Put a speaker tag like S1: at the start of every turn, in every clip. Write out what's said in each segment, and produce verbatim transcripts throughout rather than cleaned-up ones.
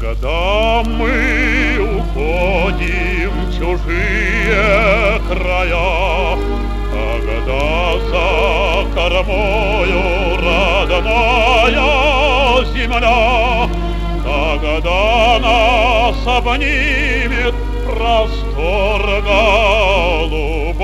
S1: Когда мы уходим в чужие края, когда за кормою родная земля, когда нас обнимет простор голубой,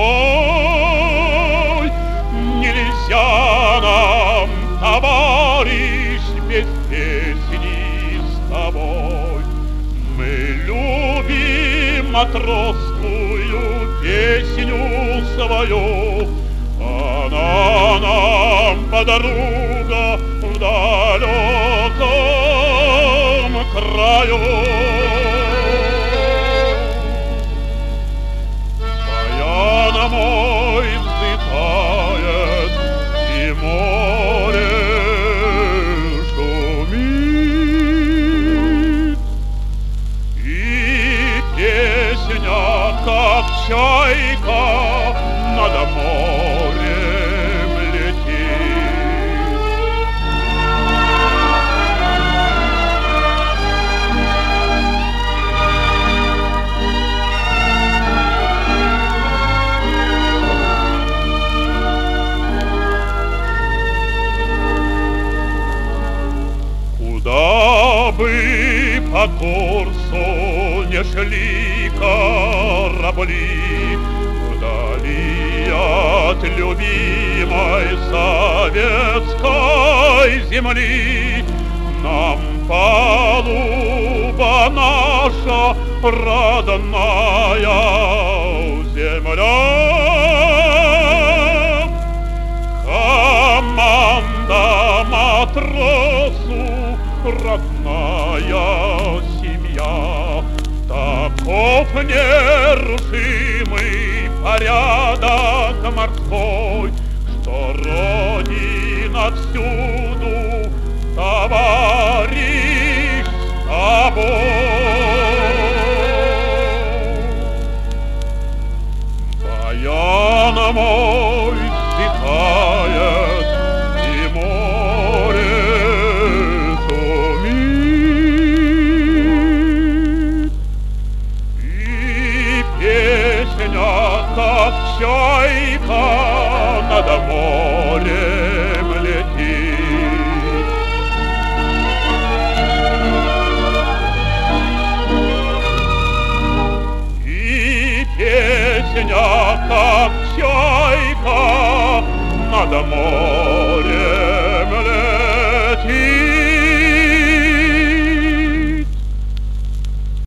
S1: нельзя нам, товарищ, без песни с тобой. Мы любим матросскую песню свою, она нам подруга в далеком краю. Баян мой взлетает, и море шумит, и песня, как чайка, над морем летит. Куда бы по курсу не шли корабли, вдали от любимой советской земли, нам палуба наша родная земля. Команда матросу родная семья, таков нерушимый порядок морской, что Родина всюду, товарищ, с тобой. Баян мой вздыхает, и море шумит, и песня, как чайка, над морем летит. И песня, как чайка, над морем